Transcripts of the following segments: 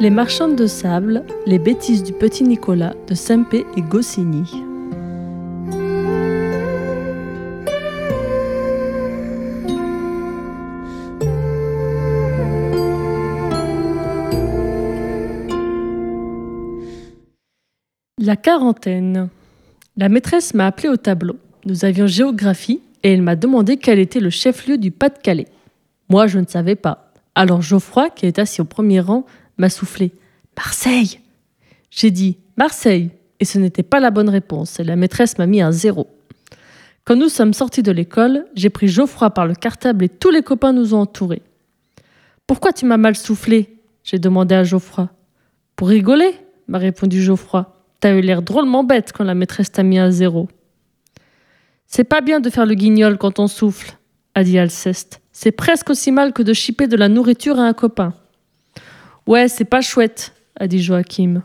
Les marchandes de sable, les bêtises du petit Nicolas de Sempé et Goscinny. La quarantaine. La maîtresse m'a appelé au tableau. Nous avions géographie et elle m'a demandé quel était le chef-lieu du Pas-de-Calais. Moi, je ne savais pas. Alors Geoffroy, qui est assis au premier rang, m'a soufflé « Marseille !» J'ai dit « Marseille !» et ce n'était pas la bonne réponse et la maîtresse m'a mis un 0. Quand nous sommes sortis de l'école, j'ai pris Geoffroy par le cartable et tous les copains nous ont entourés. « Pourquoi tu m'as mal soufflé ?» j'ai demandé à Geoffroy. « Pour rigoler ?» m'a répondu Geoffroy. « T'as eu l'air drôlement bête quand la maîtresse t'a mis un 0. »« C'est pas bien de faire le guignol quand on souffle, » a dit Alceste. « C'est presque aussi mal que de chipper de la nourriture à un copain. » « Ouais, c'est pas chouette, » a dit Joachim.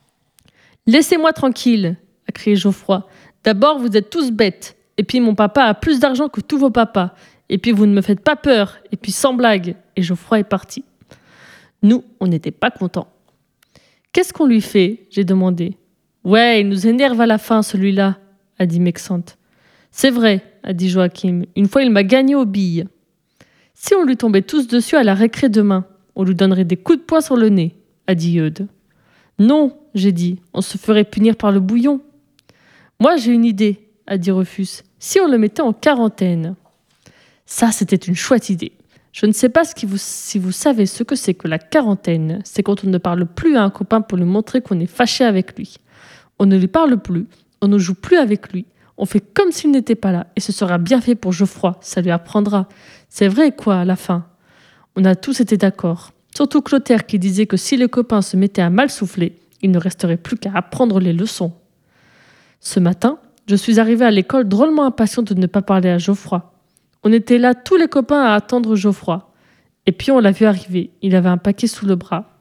« Laissez-moi tranquille, » a crié Geoffroy. « D'abord, vous êtes tous bêtes. Et puis mon papa a plus d'argent que tous vos papas. Et puis vous ne me faites pas peur. Et puis sans blague. » Et Geoffroy est parti. Nous, on n'était pas contents. « Qu'est-ce qu'on lui fait ?» j'ai demandé. « Ouais, il nous énerve à la fin, celui-là, » a dit Mexante. « C'est vrai, » a dit Joachim. « Une fois, il m'a gagné aux billes. Si on lui tombait tous dessus à la récré demain, on lui donnerait des coups de poing sur le nez, » a dit Eudes. « Non, » j'ai dit, « on se ferait punir par le bouillon. »« Moi, j'ai une idée, » a dit Rufus. « Si on le mettait en quarantaine. » Ça, c'était une chouette idée. Je ne sais pas si vous savez ce que c'est que la quarantaine. C'est quand on ne parle plus à un copain pour lui montrer qu'on est fâché avec lui. On ne lui parle plus, on ne joue plus avec lui, on fait comme s'il n'était pas là, et ce sera bien fait pour Geoffroy, ça lui apprendra. C'est vrai quoi, à la fin. On a tous été d'accord. Surtout Clotaire qui disait que si les copains se mettaient à mal souffler, il ne resterait plus qu'à apprendre les leçons. Ce matin, je suis arrivée à l'école drôlement impatiente de ne pas parler à Geoffroy. On était là tous les copains à attendre Geoffroy. Et puis on l'a vu arriver, il avait un paquet sous le bras.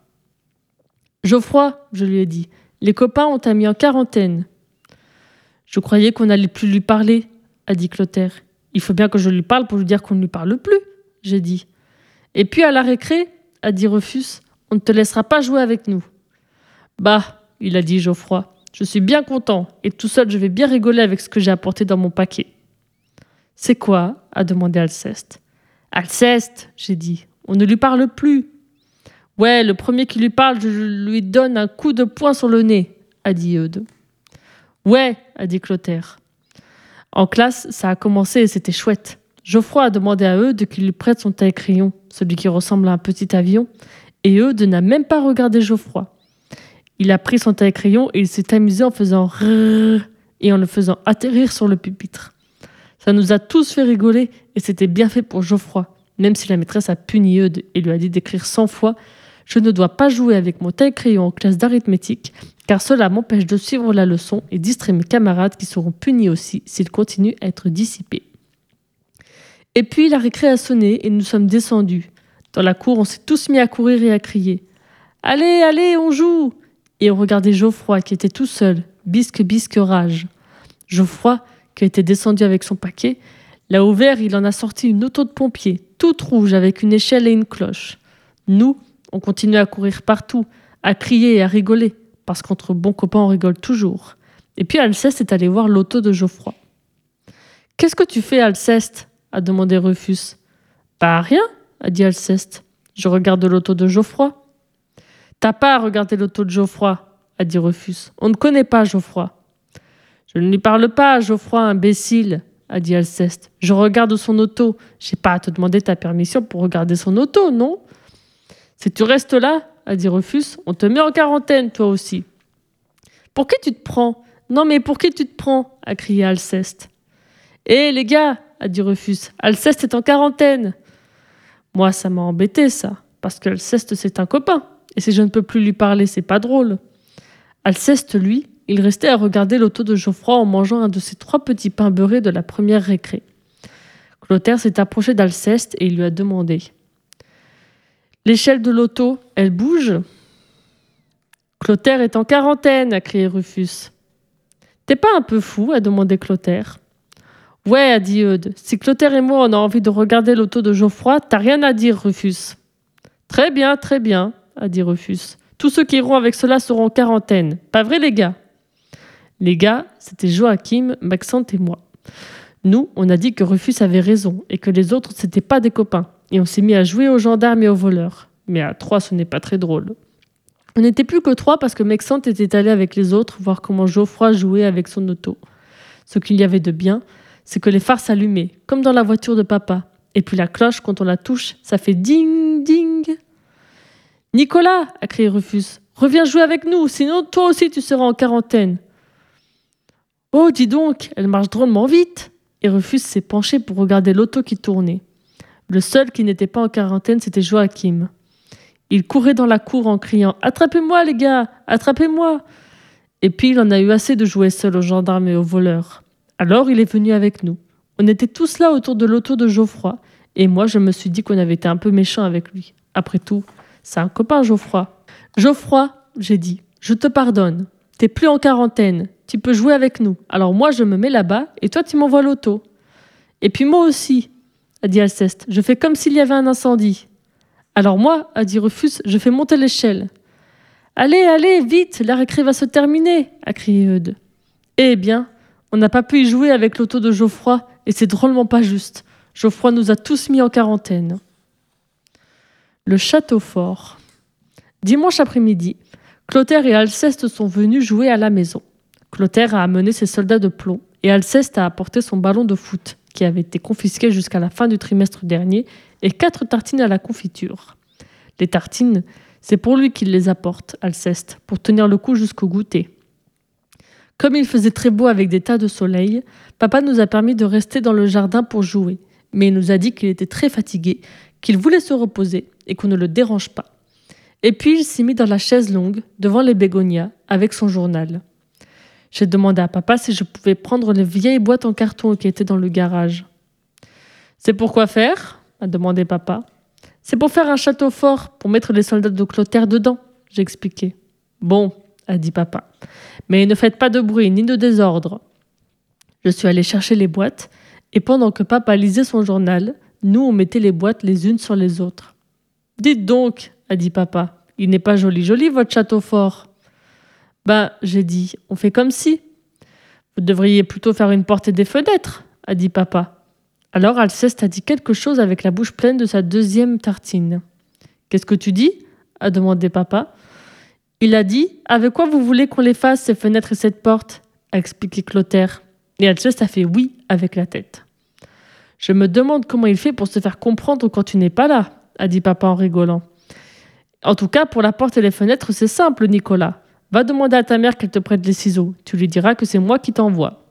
« Geoffroy, » je lui ai dit, « les copains ont mis en quarantaine. » « Je croyais qu'on n'allait plus lui parler, » a dit Clotaire. « Il faut bien que je lui parle pour lui dire qu'on ne lui parle plus, » j'ai dit. « Et puis à la récré, » a dit Rufus, « on ne te laissera pas jouer avec nous. »« Bah, » il a dit Geoffroy, « je suis bien content, et tout seul je vais bien rigoler avec ce que j'ai apporté dans mon paquet. »« C'est quoi ?» a demandé Alceste. « Alceste, » j'ai dit, « on ne lui parle plus. »« Ouais, le premier qui lui parle, je lui donne un coup de poing sur le nez, » a dit Eudes. « Ouais, » a dit Clotaire. En classe, ça a commencé et c'était chouette. Geoffroy a demandé à Eudes qu'il lui prête son taille-crayon, celui qui ressemble à un petit avion, et Eudes n'a même pas regardé Geoffroy. Il a pris son taille-crayon et il s'est amusé en faisant rrrr et en le faisant atterrir sur le pupitre. Ça nous a tous fait rigoler et c'était bien fait pour Geoffroy, même si la maîtresse a puni Eudes et lui a dit d'écrire 100 fois « Je ne dois pas jouer avec mon taille-crayon en classe d'arithmétique, car cela m'empêche de suivre la leçon et distraire mes camarades qui seront punis aussi s'ils continuent à être dissipés. » Et puis la récré a sonné et nous sommes descendus. Dans la cour, on s'est tous mis à courir et à crier « Allez, allez, on joue !» Et on regardait Geoffroy qui était tout seul, bisque rage. Geoffroy, qui était descendu avec son paquet, l'a ouvert, il en a sorti une auto de pompier, toute rouge avec une échelle et une cloche. Nous, on continuait à courir partout, à crier et à rigoler, parce qu'entre bons copains on rigole toujours. Et puis Alceste est allé voir l'auto de Geoffroy. « Qu'est-ce que tu fais, Alceste ?» a demandé Rufus. « Bah rien, » a dit Alceste. « Je regarde l'auto de Geoffroy. »« T'as pas à regarder l'auto de Geoffroy, » a dit Rufus. « On ne connaît pas Geoffroy. »« Je ne lui parle pas à Geoffroy, imbécile, » a dit Alceste. « Je regarde son auto. J'ai pas à te demander ta permission pour regarder son auto, non ? » « Si tu restes là, » a dit Rufus, « on te met en quarantaine, toi aussi. »« Pour qui tu te prends ? Non mais pour qui tu te prends ?» a crié Alceste. « Hé les gars !» a dit Rufus, « Alceste est en quarantaine. » Moi, ça m'a embêté, ça, parce qu'Alceste, c'est un copain. Et si je ne peux plus lui parler, c'est pas drôle. Alceste, lui, il restait à regarder l'auto de Geoffroy en mangeant un de ses 3 petits pains beurrés de la première récré. Clotaire s'est approché d'Alceste et il lui a demandé « L'échelle de l'auto, elle bouge ?» Clotaire est en quarantaine, a crié Rufus. T'es pas un peu fou, a demandé Clotaire. Ouais, a dit Eudes, si Clotaire et moi on a envie de regarder l'auto de Geoffroy, t'as rien à dire, Rufus. Très bien, a dit Rufus. Tous ceux qui iront avec cela seront en quarantaine. Pas vrai, les gars? Les gars, c'était Joachim, Maxence et moi. Nous, on a dit que Rufus avait raison et que les autres, c'était pas des copains. Et on s'est mis à jouer aux gendarmes et aux voleurs. Mais à 3, ce n'est pas très drôle. On n'était plus que 3 parce que Maxence était allé avec les autres voir comment Geoffroy jouait avec son auto. Ce qu'il y avait de bien, c'est que les phares s'allumaient, comme dans la voiture de papa. Et puis la cloche, quand on la touche, ça fait ding, ding. « Nicolas !» a crié Rufus. « Reviens jouer avec nous, sinon toi aussi tu seras en quarantaine. » « Oh, dis donc, elle marche drôlement vite !» Et Rufus s'est penché pour regarder l'auto qui tournait. Le seul qui n'était pas en quarantaine, c'était Joachim. Il courait dans la cour en criant « Attrapez-moi les gars, attrapez-moi !» Et puis il en a eu assez de jouer seul aux gendarmes et aux voleurs. Alors il est venu avec nous. On était tous là autour de l'auto de Geoffroy, et moi je me suis dit qu'on avait été un peu méchant avec lui. Après tout, c'est un copain Geoffroy. « Geoffroy, j'ai dit, je te pardonne. T'es plus en quarantaine, tu peux jouer avec nous. Alors moi je me mets là-bas, et toi tu m'envoies l'auto. Et puis moi aussi, a dit Alceste, je fais comme s'il y avait un incendie. Alors moi, a dit Rufus, je fais monter l'échelle. Allez, allez, vite, la récré va se terminer, a crié Eudes. Eh bien, on n'a pas pu y jouer avec l'auto de Geoffroy, et c'est drôlement pas juste. Geoffroy nous a tous mis en quarantaine. Le château fort. Dimanche après-midi, Clotaire et Alceste sont venus jouer à la maison. Clotaire a amené ses soldats de plomb, et Alceste a apporté son ballon de foot, qui avait été confisqué jusqu'à la fin du trimestre dernier, et 4 tartines à la confiture. Les tartines, c'est pour lui qu'il les apporte, Alceste, pour tenir le coup jusqu'au goûter. Comme il faisait très beau avec des tas de soleil, papa nous a permis de rester dans le jardin pour jouer, mais il nous a dit qu'il était très fatigué, qu'il voulait se reposer et qu'on ne le dérange pas. Et puis il s'est mis dans la chaise longue, devant les bégonias, avec son journal. J'ai demandé à papa si je pouvais prendre les vieilles boîtes en carton qui étaient dans le garage. « C'est pour quoi faire ?» a demandé papa. « C'est pour faire un château fort, pour mettre les soldats de Clotaire dedans, » j'ai expliqué. « Bon, » a dit papa, « mais ne faites pas de bruit ni de désordre. » Je suis allé chercher les boîtes, et pendant que papa lisait son journal, nous on mettait les boîtes les unes sur les autres. « Dites donc, » a dit papa, « il n'est pas joli votre château fort. » Ben, j'ai dit, on fait comme si. Vous devriez plutôt faire une porte et des fenêtres, a dit papa. Alors Alceste a dit quelque chose avec la bouche pleine de sa deuxième tartine. Qu'est-ce que tu dis ? A demandé papa. Il a dit, avec quoi vous voulez qu'on les fasse, ces fenêtres et cette porte ? A expliqué Clotaire. Et Alceste a fait oui avec la tête. Je me demande comment il fait pour se faire comprendre quand tu n'es pas là, a dit papa en rigolant. En tout cas, pour la porte et les fenêtres, c'est simple, Nicolas. Va demander à ta mère qu'elle te prête les ciseaux. Tu lui diras que c'est moi qui t'envoie.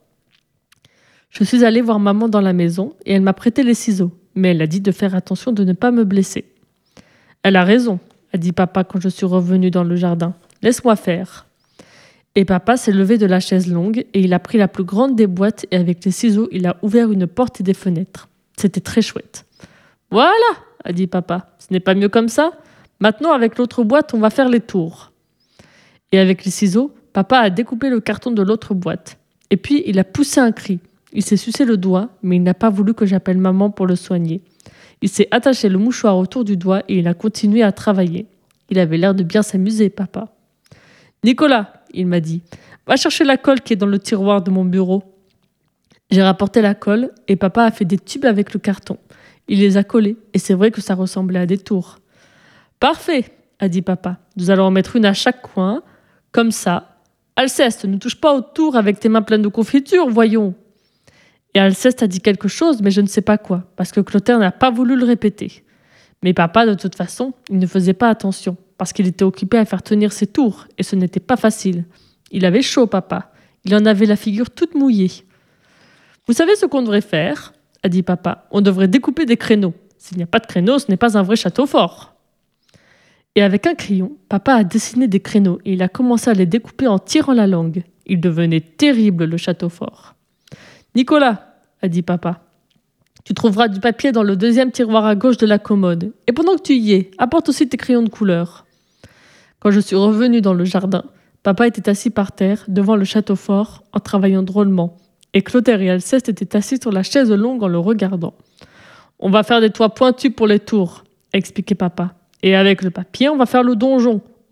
Je suis allée voir maman dans la maison et elle m'a prêté les ciseaux, mais elle a dit de faire attention de ne pas me blesser. Elle a raison, a dit papa quand je suis revenue dans le jardin. Laisse-moi faire. Et papa s'est levé de la chaise longue et il a pris la plus grande des boîtes et avec les ciseaux, il a ouvert une porte et des fenêtres. C'était très chouette. Voilà, a dit papa. Ce n'est pas mieux comme ça ? Maintenant, avec l'autre boîte, on va faire les tours. Et avec les ciseaux, papa a découpé le carton de l'autre boîte. Et puis, il a poussé un cri. Il s'est sucé le doigt, mais il n'a pas voulu que j'appelle maman pour le soigner. Il s'est attaché le mouchoir autour du doigt et il a continué à travailler. Il avait l'air de bien s'amuser, papa. « Nicolas, il m'a dit, va chercher la colle qui est dans le tiroir de mon bureau. » J'ai rapporté la colle et papa a fait des tubes avec le carton. Il les a collés et c'est vrai que ça ressemblait à des tours. « Parfait, a dit papa. Nous allons en mettre une à chaque coin. Comme ça. Alceste, ne touche pas au tour avec tes mains pleines de confiture, voyons. » Et Alceste a dit quelque chose, mais je ne sais pas quoi, parce que Clotaire n'a pas voulu le répéter. Mais papa, de toute façon, il ne faisait pas attention, parce qu'il était occupé à faire tenir ses tours, et ce n'était pas facile. Il avait chaud, papa. Il en avait la figure toute mouillée. « Vous savez ce qu'on devrait faire ?» a dit papa. « On devrait découper des créneaux. S'il n'y a pas de créneaux, ce n'est pas un vrai château fort. » Et avec un crayon, papa a dessiné des créneaux et il a commencé à les découper en tirant la langue. Il devenait terrible, le château fort. « Nicolas, a dit papa, tu trouveras du papier dans le deuxième tiroir à gauche de la commode. Et pendant que tu y es, apporte aussi tes crayons de couleur. » Quand je suis revenue dans le jardin, papa était assis par terre, devant le château fort, en travaillant drôlement. Et Clotaire et Alceste étaient assis sur la chaise longue en le regardant. « On va faire des toits pointus pour les tours, » expliquait papa. « Et avec le papier, on va faire le donjon.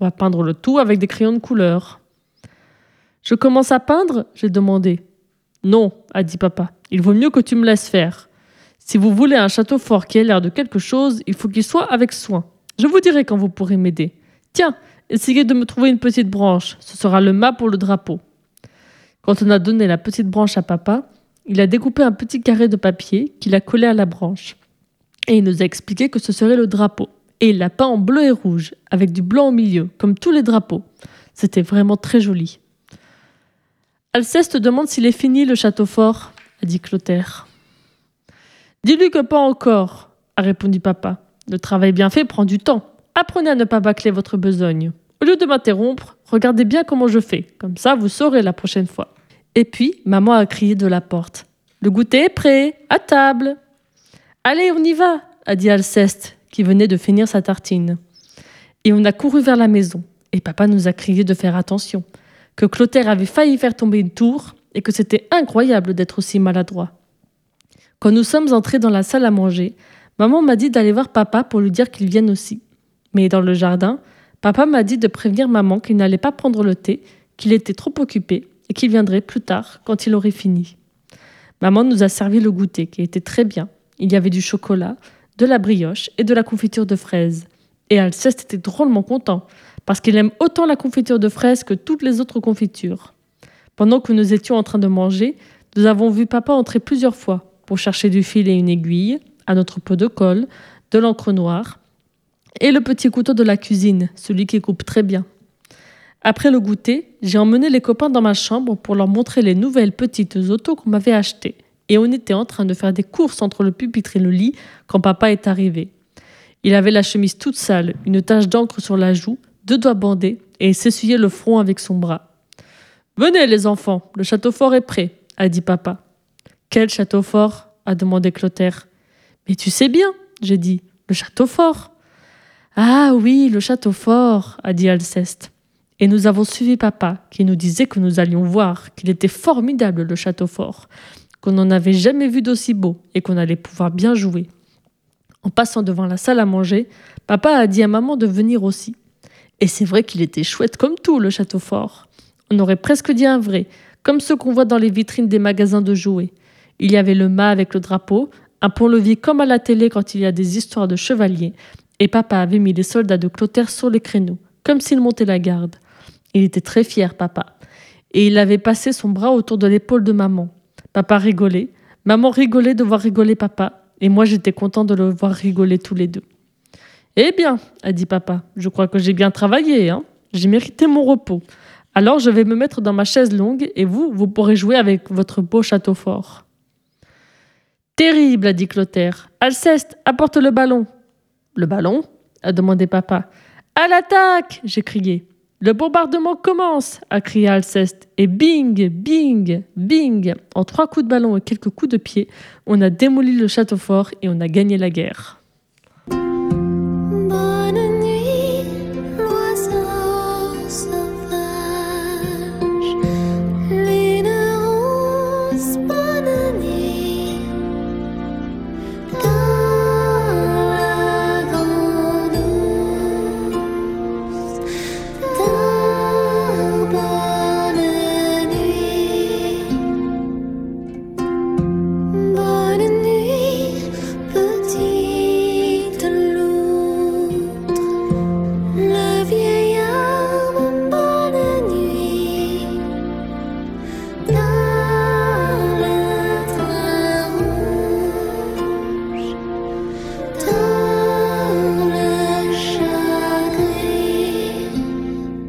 On va peindre le tout avec des crayons de couleur. Je commence à peindre? J'ai demandé. Non, a dit papa. Il vaut mieux que tu me laisses faire. Si vous voulez un château fort qui ait l'air de quelque chose, il faut qu'il soit avec soin. Je vous dirai quand vous pourrez m'aider. Tiens, essayez de me trouver une petite branche. Ce sera le mât pour le drapeau. Quand on a donné la petite branche à papa, il a découpé un petit carré de papier qu'il a collé à la branche. Et il nous a expliqué que ce serait le drapeau. Et il l'a peint en bleu et rouge, avec du blanc au milieu, comme tous les drapeaux. C'était vraiment très joli. Alceste demande s'il est fini le château fort, a dit Clotaire. Dis-lui que pas encore, a répondu papa. Le travail bien fait prend du temps. Apprenez à ne pas bâcler votre besogne. Au lieu de m'interrompre, regardez bien comment je fais. Comme ça, vous saurez la prochaine fois. Et puis, maman a crié de la porte. Le goûter est prêt, à table. Allez, on y va, a dit Alceste, qui venait de finir sa tartine. Et on a couru vers la maison. Et papa nous a crié de faire attention, que Clotaire avait failli faire tomber une tour et que c'était incroyable d'être aussi maladroit. Quand nous sommes entrés dans la salle à manger, maman m'a dit d'aller voir papa pour lui dire qu'il vienne aussi. Mais dans le jardin, papa m'a dit de prévenir maman qu'il n'allait pas prendre le thé, qu'il était trop occupé et qu'il viendrait plus tard quand il aurait fini. Maman nous a servi le goûter qui était très bien. Il y avait du chocolat, de la brioche et de la confiture de fraises. Et Alceste était drôlement content, parce qu'il aime autant la confiture de fraises que toutes les autres confitures. Pendant que nous étions en train de manger, nous avons vu papa entrer plusieurs fois pour chercher du fil et une aiguille, à notre pot de colle, de l'encre noire et le petit couteau de la cuisine, celui qui coupe très bien. Après le goûter, j'ai emmené les copains dans ma chambre pour leur montrer les nouvelles petites autos qu'on m'avait achetées. Et on était en train de faire des courses entre le pupitre et le lit quand papa est arrivé. Il avait la chemise toute sale, une tache d'encre sur la joue, 2 doigts bandés, et il s'essuyait le front avec son bras. « Venez les enfants, le château fort est prêt, a dit papa. « Quel château fort ?» a demandé Clotaire. « Mais tu sais bien, j'ai dit, le château fort. »« Ah oui, le château fort, a dit Alceste. Et nous avons suivi papa, qui nous disait que nous allions voir, qu'il était formidable le château fort, qu'on n'en avait jamais vu d'aussi beau et qu'on allait pouvoir bien jouer. En passant devant la salle à manger, papa a dit à maman de venir aussi. Et c'est vrai qu'il était chouette comme tout, le château fort. On aurait presque dit un vrai, comme ceux qu'on voit dans les vitrines des magasins de jouets. Il y avait le mât avec le drapeau, un pont-levis comme à la télé quand il y a des histoires de chevaliers, et papa avait mis les soldats de Clotaire sur les créneaux, comme s'il montait la garde. Il était très fier, papa, et il avait passé son bras autour de l'épaule de maman. Papa rigolait, maman rigolait de voir rigoler papa, et moi j'étais content de le voir rigoler tous les deux. « Eh bien, a dit papa, je crois que j'ai bien travaillé, hein. J'ai mérité mon repos. Alors je vais me mettre dans ma chaise longue et vous pourrez jouer avec votre beau château fort. »« Terrible, a dit Clotaire. Alceste, apporte le ballon. »« Le ballon ?» a demandé papa. « À l'attaque !» j'ai crié. « Le bombardement commence !» a crié Alceste. Et bing, bing, bing, en 3 coups de ballon et quelques coups de pied, on a démoli le château fort et on a gagné la guerre.